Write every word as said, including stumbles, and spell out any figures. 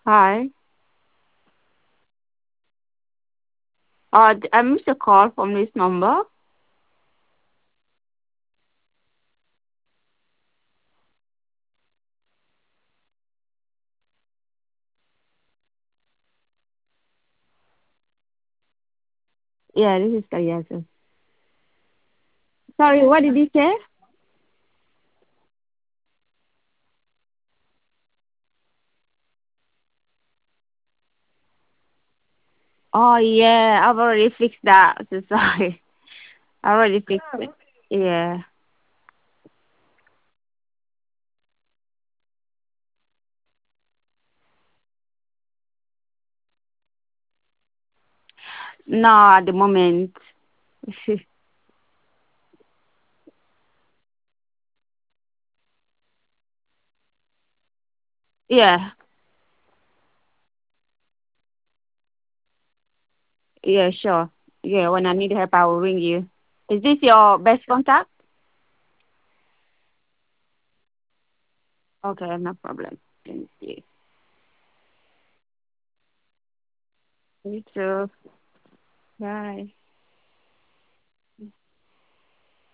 Hi. Uh, d- I missed a call from this number. Yeah, this is Kayasa. Sorry, what did you say? Oh, yeah, I've already fixed that. So sorry. I already fixed it. Yeah. No, at the moment. Yeah. Yeah, sure. Yeah, when I need help, I will ring you. Is this your best contact? Okay, no problem. Thank you. You too. Bye.